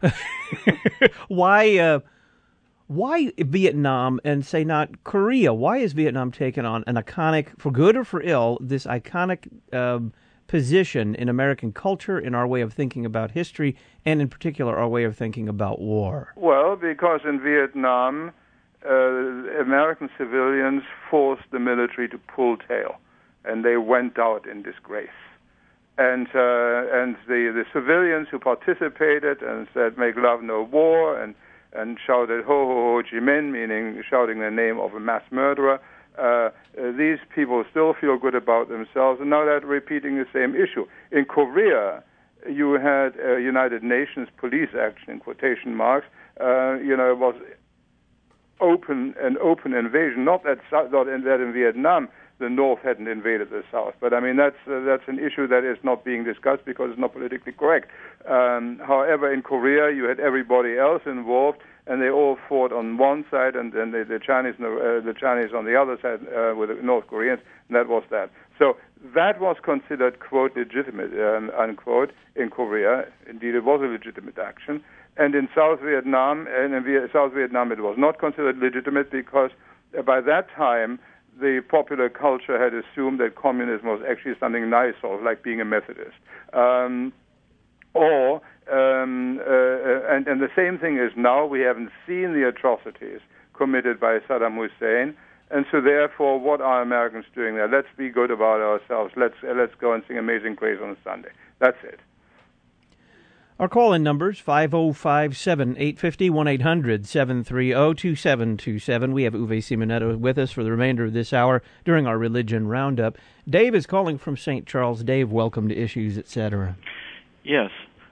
Why, uh, why Vietnam and say not Korea? Why is Vietnam taken on an iconic, for good or for ill, this iconic um, position in American culture, in our way of thinking about history, and in particular our way of thinking about war? Well, because in Vietnam, Uh, American civilians forced the military to pull tail, and they went out in disgrace. And uh, and the, the civilians who participated and said "Make love, no war," and and shouted "Ho ho Ho Chi Minh," meaning shouting the name of a mass murderer. Uh, uh, these people still feel good about themselves, and now they're repeating the same issue. In Korea, you had a United Nations police action in quotation marks. Uh, you know, it was open an open invasion. Not that not in, that in Vietnam the North hadn't invaded the South, but I mean that's uh, that's an issue that is not being discussed because it's not politically correct. Um, however, in Korea you had everybody else involved, and they all fought on one side, and then the, the Chinese uh, the Chinese on the other side uh, with the North Koreans, and that was that. So that was considered quote legitimate um, unquote in Korea. Indeed, it was a legitimate action. And in South Vietnam, and in South Vietnam, it was not considered legitimate because by that time the popular culture had assumed that communism was actually something nice, sort of like being a Methodist. Um, or, um, uh, and, and the same thing is now, we haven't seen the atrocities committed by Saddam Hussein, and so therefore, what are Americans doing there? Let's be good about ourselves. Let's, uh, let's go and sing Amazing Grace on a Sunday. That's it. Our call-in numbers, five oh five seven, eight five oh, one eight hundred, seven three oh, two seven two seven. We have Uwe Simonetto with us for the remainder of this hour during our Religion Roundup. Dave is calling from Saint Charles. Dave, welcome to Issues, et cetera. Yes.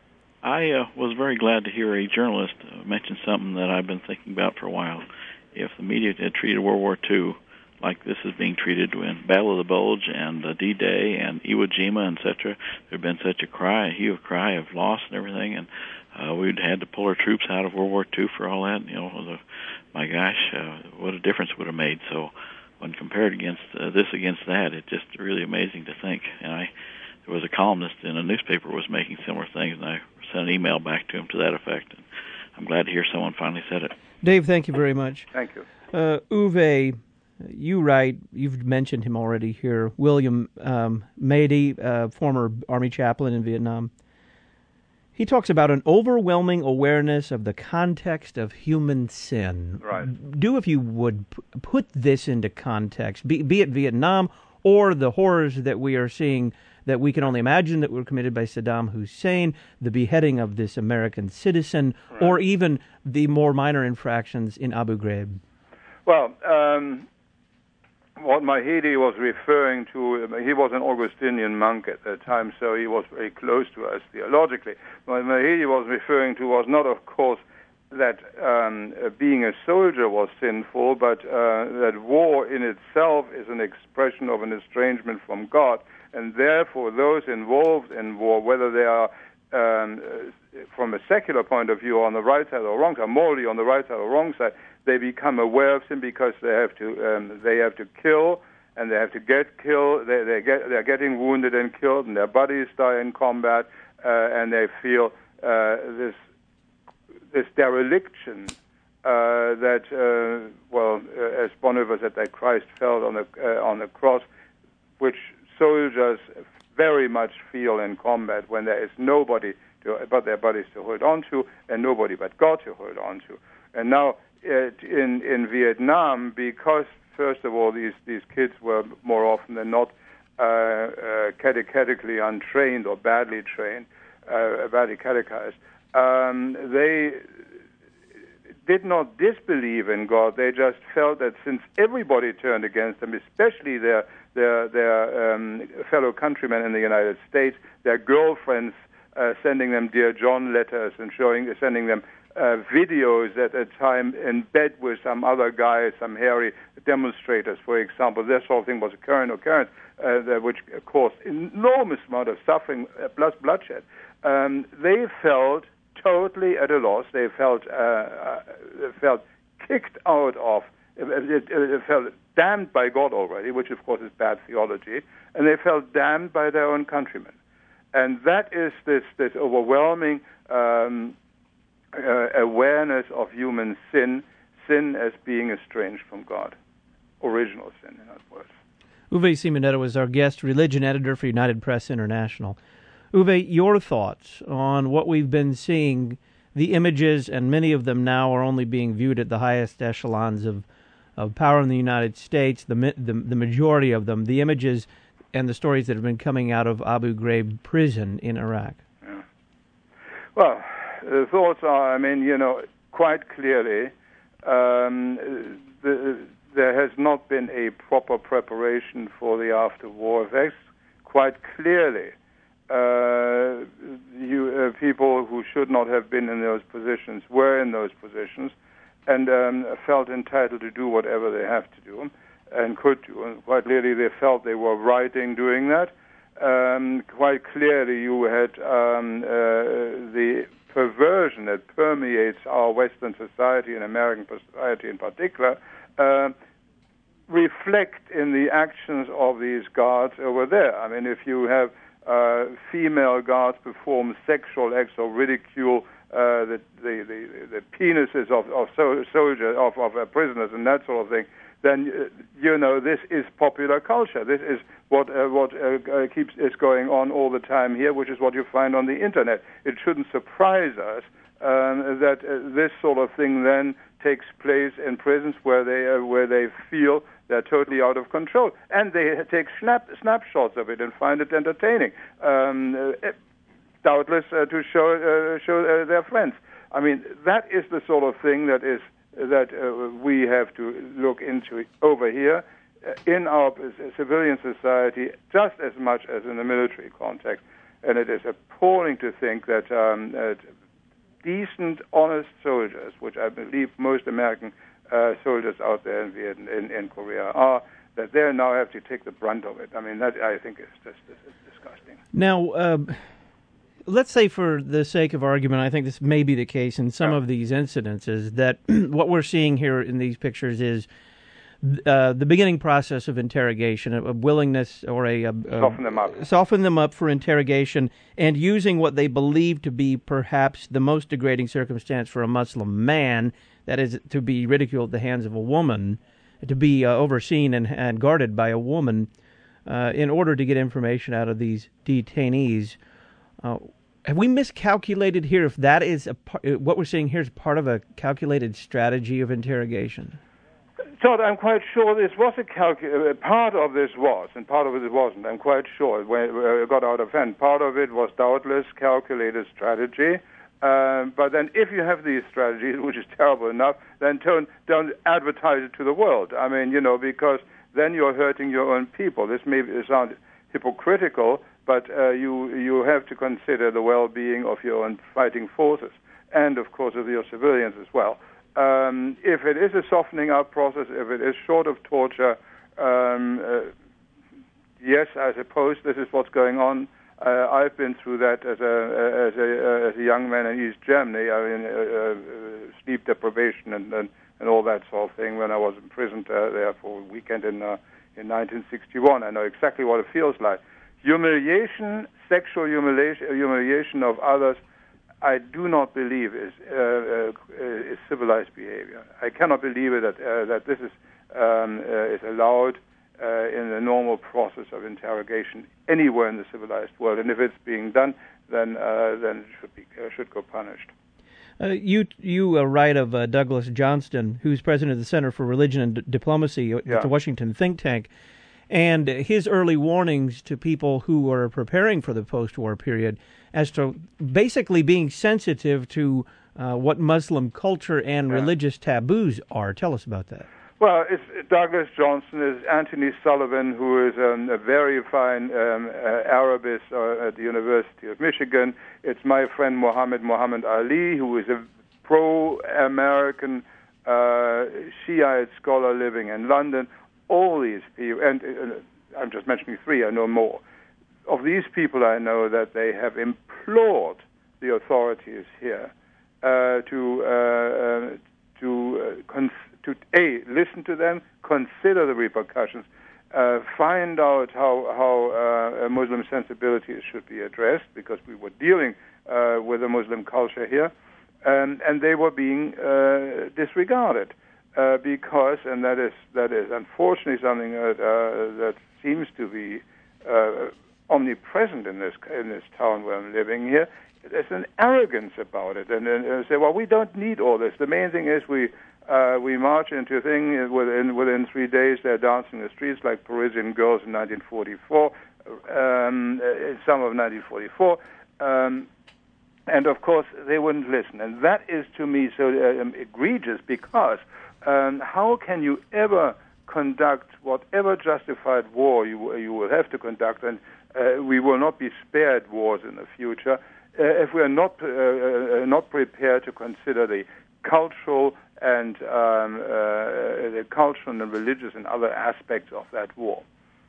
I uh, was very glad to hear a journalist uh, mention something that I've been thinking about for a while. If the media had treated World War Two like this is being treated when Battle of the Bulge and uh, D-Day and Iwo Jima and et cetera, there had been such a cry, a hue of cry of loss and everything, and uh, we'd had to pull our troops out of World War Two for all that. You know, the, my gosh, uh, what a difference it would have made. So when compared against uh, this against that, it's just really amazing to think. And I, there was a columnist in a newspaper was making similar things, and I sent an email back to him to that effect. And I'm glad to hear someone finally said it. Dave, thank you very much. Thank you. Uh, Uwe, you write, you've mentioned him already here, William um, Mady, uh, former Army chaplain in Vietnam. He talks about an overwhelming awareness of the context of human sin. Right. Do, if you would, p- put this into context, be, be it Vietnam or the horrors that we are seeing that we can only imagine that were committed by Saddam Hussein, the beheading of this American citizen, right, or even the more minor infractions in Abu Ghraib. Well, um, what Mahidi was referring to, he was an Augustinian monk at that time, so he was very close to us theologically. What Mahidi was referring to was not, of course, that um, being a soldier was sinful, but uh, that war in itself is an expression of an estrangement from God, and therefore those involved in war, whether they are um, from a secular point of view on the right side or wrong side, morally on the right side or wrong side, they become aware of sin because they have to um, they have to kill, and they have to get killed. They they get they're getting wounded and killed, and their bodies die in combat, uh, and they feel uh, this this dereliction uh, that uh, well, uh, as Bonhoeffer said, that Christ felt on the uh, on the cross, which soldiers very much feel in combat when there is nobody to, but their bodies to hold on to, and nobody but God to hold on to. And now uh, in in Vietnam, because first of all these these kids were more often than not uh, uh, catechetically untrained or badly trained, uh, badly catechized, um, they did not disbelieve in God. They just felt that since everybody turned against them, especially their their their um, fellow countrymen in the United States, their girlfriends uh, sending them Dear John letters and showing sending them uh, videos at a time in bed with some other guy, some hairy demonstrators, for example. This sort of thing was a current occurrence, uh, which caused enormous amount of suffering uh, plus bloodshed. Um, they felt totally at a loss. They felt uh, uh, felt kicked out of, it, it, it felt damned by God already, which of course is bad theology, and they felt damned by their own countrymen. And that is this, this overwhelming um, uh, awareness of human sin, sin as being estranged from God, original sin, in other words. Uwe Simonetto is our guest, religion editor for United Press International. Uwe, your thoughts on what we've been seeing, the images, and many of them now are only being viewed at the highest echelons of, of power in the United States, the, the the majority of them, the images and the stories that have been coming out of Abu Ghraib prison in Iraq. Yeah. Well, the thoughts are, I mean, you know, quite clearly, um, the, there has not been a proper preparation for the after-war effects. Quite clearly, Uh, you, uh, people who should not have been in those positions were in those positions and um, felt entitled to do whatever they have to do and could do. And quite clearly they felt they were right in doing that. Um, quite clearly you had um, uh, the perversion that permeates our Western society and American society in particular uh, reflect in the actions of these guards over there. I mean, if you have Uh, female guards perform sexual acts or ridicule uh, the, the, the, the penises of, of so, soldiers, of, of uh, prisoners and that sort of thing, then uh, you know this is popular culture. This is what uh, what uh, uh, keeps is going on all the time here, which is what you find on the internet. It shouldn't surprise us um, that uh, this sort of thing then takes place in prisons where they uh, where they feel they're totally out of control, and they take snap snapshots of it and find it entertaining, um, uh, doubtless uh, to show uh, show uh, their friends. I mean, that is the sort of thing that is that uh, we have to look into over here uh, in our civilian society just as much as in the military context. And it is appalling to think that um, uh, decent, honest soldiers, which I believe most American uh, soldiers out there in, Vietnam, in, in Korea are, that they now have to take the brunt of it. I mean, that I think is just is disgusting. Now, uh, let's say for the sake of argument, I think this may be the case in some yeah. of these incidences, that what we're seeing here in these pictures is uh, the beginning process of interrogation, a, a willingness or a, a, a... Soften them up. Soften them up for interrogation, and using what they believe to be perhaps the most degrading circumstance for a Muslim man, that is to be ridiculed at the hands of a woman, to be uh, overseen and, and guarded by a woman uh, in order to get information out of these detainees. Uh, have we miscalculated here if that is a par- what we're seeing here is part of a calculated strategy of interrogation? Todd, I'm quite sure this was a calcu- part of this was, and part of it wasn't. I'm quite sure it got out of hand. Part of it was doubtless calculated strategy. Um, but then if you have these strategies, which is terrible enough, then don't, don't advertise it to the world. I mean, you know, because then you're hurting your own people. This may sound hypocritical, but uh, you you have to consider the well-being of your own fighting forces and, of course, of your civilians as well. Um, if it is a softening up process, if it is short of torture, um, uh, yes, I suppose this is what's going on. Uh, I've been through that as a as a as a young man in East Germany. I mean, uh, uh, sleep deprivation and, and and all that sort of thing. When I was imprisoned uh, there for a weekend in uh, in nineteen sixty-one, I know exactly what it feels like. Humiliation, sexual humiliation, humiliation of others, I do not believe is uh, uh, is civilized behavior. I cannot believe it that uh, that this is um, uh, is allowed uh, in the normal process of interrogation anywhere in the civilized world. And if it's being done, then uh, then it should be uh, should go punished. Uh, you you uh, write of uh, Douglas Johnston, who's president of the Center for Religion and D- Diplomacy at yeah. the Washington think tank, and his early warnings to people who are preparing for the post-war period as to basically being sensitive to uh, what Muslim culture and yeah. religious taboos are. Tell us about that. Well, it's Douglas Johnston is Anthony Sullivan, who is um, a very fine um, uh, Arabist uh, at the University of Michigan. It's my friend Mohammed Mohammed Ali, who is a pro-American uh, Shiite scholar living in London. All these people, and uh, I'm just mentioning three, I know more. Of these people, I know that they have implored the authorities here uh, to uh, uh, to uh, cons- to a listen to them, consider the repercussions, uh, find out how how uh, Muslim sensibilities should be addressed, because we were dealing uh, with a Muslim culture here, um, and they were being uh, disregarded uh, because, and that is that is unfortunately something that uh, that seems to be uh, omnipresent in this in this town where I'm living here. There's an arrogance about it, and, and, and say, well, we don't need all this. The main thing is we uh, we march into a thing within within three days. They're dancing in the streets like Parisian girls in nineteen forty-four, um, in summer of nineteen forty-four, um, and of course they wouldn't listen. And that is to me so um, egregious, because um, how can you ever conduct whatever justified war you you will have to conduct, and uh, we will not be spared wars in the future. Uh, if we are not uh, uh, not prepared to consider the cultural and um, uh, the cultural and religious and other aspects of that war.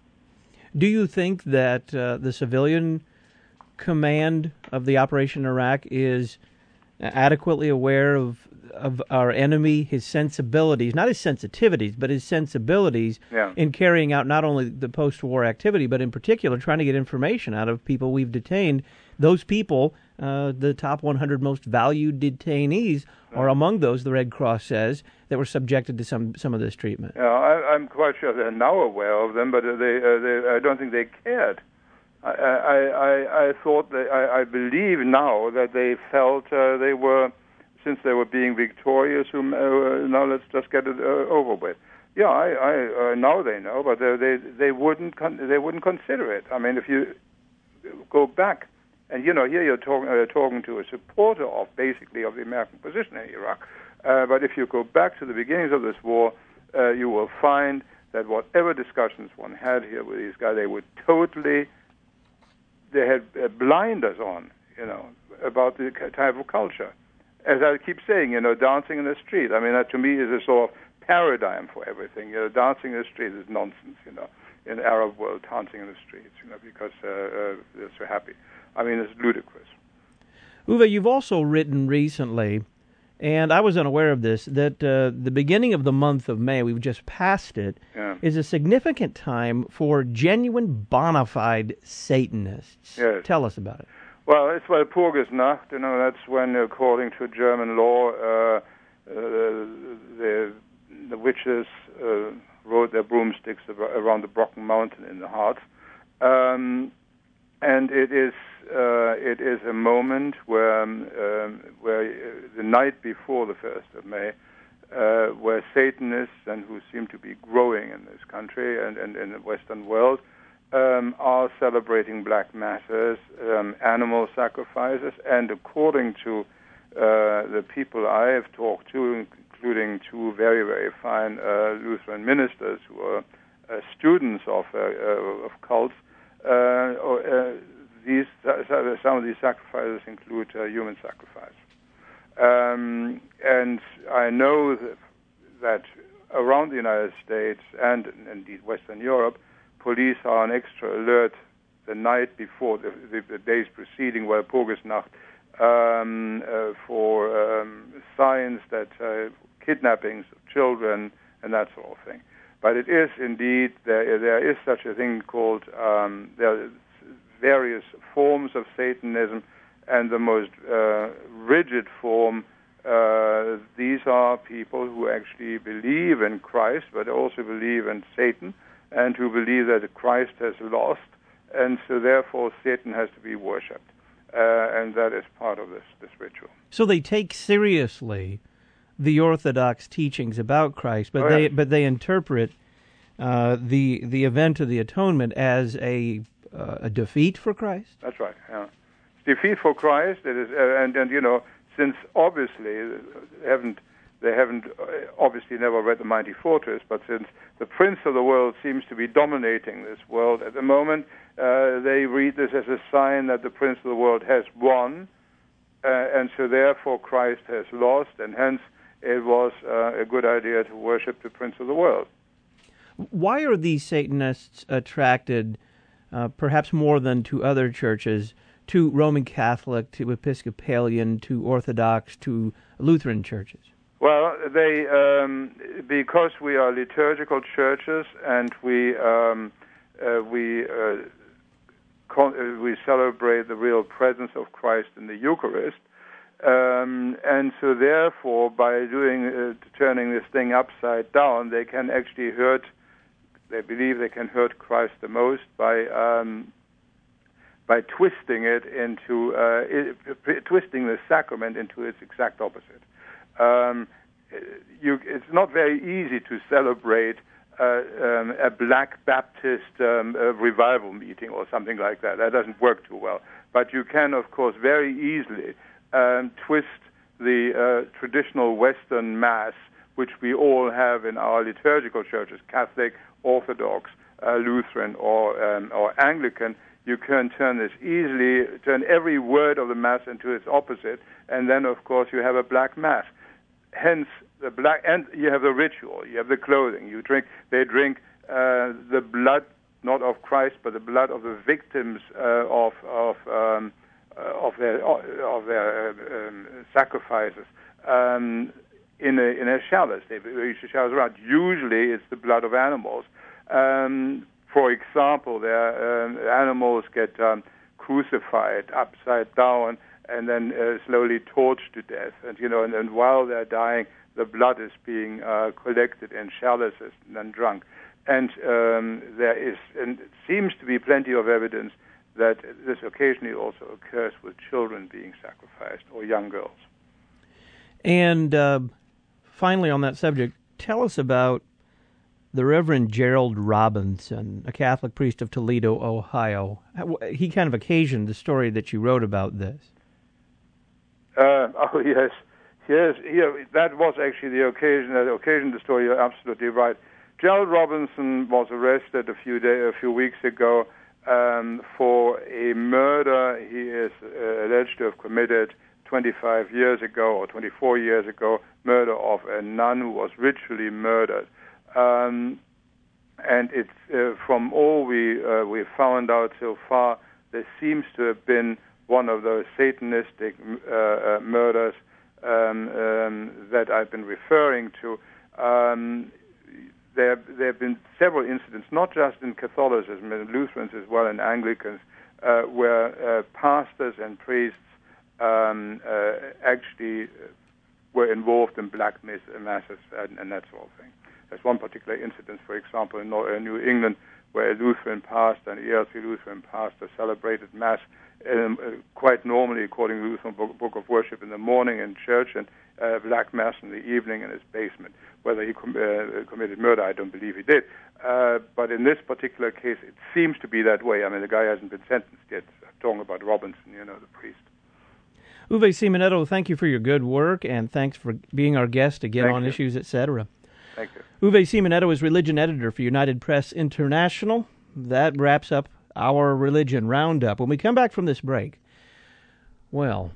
Do you think that uh, the civilian command of the Operation Iraq is adequately aware of of our enemy, his sensibilities, not his sensitivities, but his sensibilities yeah. in carrying out not only the post-war activity, but in particular trying to get information out of people we've detained, those people uh, the top one hundred most valued detainees are among those, the Red Cross says, that were subjected to some, some of this treatment. Yeah, I, I'm quite sure they're now aware of them, but they, uh, they I don't think they cared. I, I, I, I thought, that, I, I believe now that they felt uh, they were, since they were being victorious, um, uh, now let's just get it uh, over with. Yeah, I, I uh, now they know, but they, they, they wouldn't, con- they wouldn't consider it. I mean, if you go back, and you know, here you're talking, uh, talking to a supporter of basically of the American position in Iraq. Uh, but if you go back to the beginnings of this war, uh, you will find that whatever discussions one had here with these guys, they would totally, they had uh, blinders on, you know, about the type of culture. As I keep saying, you know, dancing in the street. I mean, that to me is a sort of paradigm for everything. You know, dancing in the street is nonsense, you know, in the Arab world, dancing in the streets, you know, because uh, uh, they're so happy. I mean, it's ludicrous. Uwe, you've also written recently, and I was unaware of this, that uh, the beginning of the month of May, we've just passed it, yeah. is a significant time for genuine bona fide Satanists. Yes. Tell us about it. Well, it's Walpurgisnacht, you know, that's when, according to German law, uh, uh, the, the witches uh, rode their broomsticks around the Brocken Mountain in the Harz. Um, and it is uh, it is a moment where, um, where uh, the night before the first of May, uh, where Satanists, and who seem to be growing in this country and, and in the Western world, Um, are celebrating black masses, um, animal sacrifices, and according to uh, the people I have talked to, including two very, very fine uh, Lutheran ministers who are uh, students of, uh, uh, of cults, uh, or, uh, these uh, some of these sacrifices include uh, human sacrifice. Um, and I know that, that around the United States and indeed Western Europe, police are on extra alert the night before, the, the, the days preceding Walpurgisnacht, um, uh, for um, signs that uh, kidnappings of children and that sort of thing. But it is indeed, there, there is such a thing called, um, there are various forms of Satanism, and the most uh, rigid form, uh, these are people who actually believe in Christ, but also believe in Satan, and who believe that Christ has lost, and so therefore Satan has to be worshipped. Uh, and that is part of this, this ritual. So they take seriously the Orthodox teachings about Christ, but oh, they yes. but they interpret uh, the the event of the atonement as a uh, a defeat for Christ? That's right, yeah. It's defeat for Christ, it is, uh, and, and, you know, since obviously they haven't, they haven't uh, obviously never read the Mighty Fortress, but since the Prince of the world seems to be dominating this world at the moment, uh, they read this as a sign that the Prince of the world has won, uh, and so therefore Christ has lost, and hence it was uh, a good idea to worship the Prince of the world. Why are these Satanists attracted, uh, perhaps more than to other churches, to Roman Catholic, to Episcopalian, to Orthodox, to Lutheran churches? Well, they um, because we are liturgical churches, and we um, uh, we uh, con- we celebrate the real presence of Christ in the Eucharist, um, and so therefore, by doing uh, turning this thing upside down, they can actually hurt. They believe they can hurt Christ the most by um, by twisting it into uh, it, twisting the sacrament into its exact opposite. Um, you, it's not very easy to celebrate uh, um, a Black Baptist um, uh, revival meeting or something like that. That doesn't work too well. But you can, of course, very easily um, twist the uh, traditional Western Mass, which we all have in our liturgical churches, Catholic, Orthodox, uh, Lutheran, or um, or Anglican. You can turn this easily, turn every word of the Mass into its opposite, and then, of course, you have a black Mass. Hence, the black, and you have the ritual, you have the clothing. You drink, they drink uh, the blood, not of Christ, but the blood of the victims uh, of of um, uh, of their of their uh, um, sacrifices um, in a in a chalice. They reach the chalice around. Usually, it's the blood of animals. Um, For example, their um, animals get um, crucified upside down, and then uh, slowly torched to death. And you know, and, and while they're dying, the blood is being uh, collected in chalices and then drunk. And um, there is, and it seems to be plenty of evidence that this occasionally also occurs with children being sacrificed or young girls. And uh, finally, on that subject, tell us about the Reverend Gerald Robinson, a Catholic priest of Toledo, Ohio. He kind of occasioned the story that you wrote about this. Uh, oh, yes. Yes, yeah, that was actually the occasion, that occasioned the story. You're absolutely right. Gerald Robinson was arrested a few day, a few weeks ago um, for a murder he is uh, alleged to have committed twenty-five years ago or twenty-four years ago, murder of a nun who was ritually murdered. Um, and it's uh, from all we uh, we found out so far, there seems to have been one of those Satanistic uh, uh, murders um, um, that I've been referring to. Um, there, there have been several incidents, not just in Catholicism, in Lutherans as well, and Anglicans, uh, where uh, pastors and priests um, uh, actually were involved in black masses and, and that sort of thing. There's one particular incident, for example, in New England, where a Lutheran pastor, an E L C Lutheran pastor, celebrated Mass um, uh, quite normally, according to the Lutheran Book, Book of Worship, in the morning in church, and uh, Black Mass in the evening in his basement. Whether he com- uh, committed murder, I don't believe he did. Uh, but in this particular case, it seems to be that way. I mean, the guy hasn't been sentenced yet. I'm talking about Robinson, you know, the priest. Uwe Simonetto, thank you for your good work, and thanks for being our guest again Thank on you. Issues, et cetera. Thank you. Uwe Simonetto is religion editor for United Press International. That wraps up our religion roundup. When we come back from this break, well,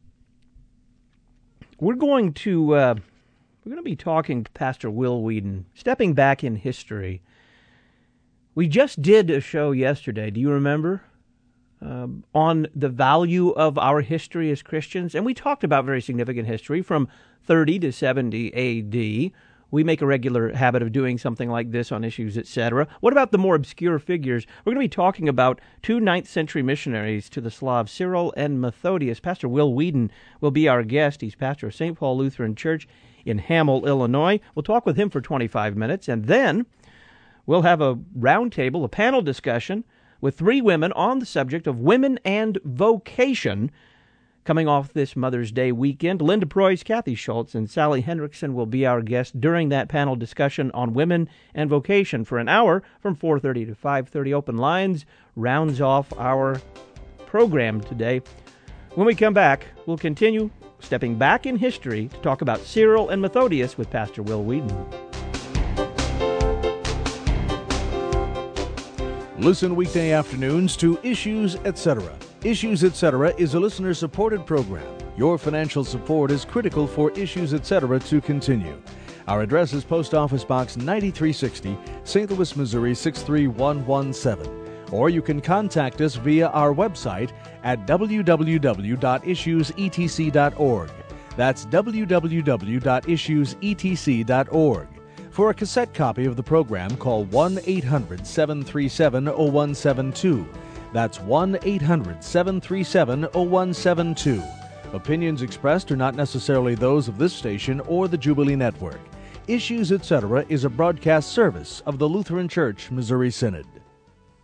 we're going to uh, we're going to be talking to Pastor Will Weedon, stepping back in history. We just did a show yesterday. Do you remember? Um, on the value of our history as Christians, and we talked about very significant history from thirty to seventy A D. We make a regular habit of doing something like this on Issues, et cetera. What about the more obscure figures? We're going to be talking about two ninth century missionaries to the Slavs, Cyril and Methodius. Pastor Will Weedon will be our guest. He's pastor of Saint Paul Lutheran Church in Hamel, Illinois. We'll talk with him for twenty-five minutes, and then we'll have a roundtable, a panel discussion with three women on the subject of women and vocation. Coming off this Mother's Day weekend, Linda Preuss, Kathy Schultz, and Sally Hendrickson will be our guests during that panel discussion on women and vocation for an hour from four thirty to five thirty. Open lines rounds off our program today. When we come back, we'll continue stepping back in history to talk about Cyril and Methodius with Pastor Will Weedon. Listen weekday afternoons to Issues, et cetera. Issues, et cetera is a listener-supported program. Your financial support is critical for Issues, et cetera to continue. Our address is Post Office Box ninety-three sixty, Saint Louis, Missouri six three one one seven. Or you can contact us via our website at w w w dot issues e t c dot org. That's w w w dot issues e t c dot org. For a cassette copy of the program, call one eight hundred seven three seven oh one seven two. That's one eight hundred seven three seven oh one seven two. Opinions expressed are not necessarily those of this station or the Jubilee Network. Issues, et cetera is a broadcast service of the Lutheran Church Missouri Synod.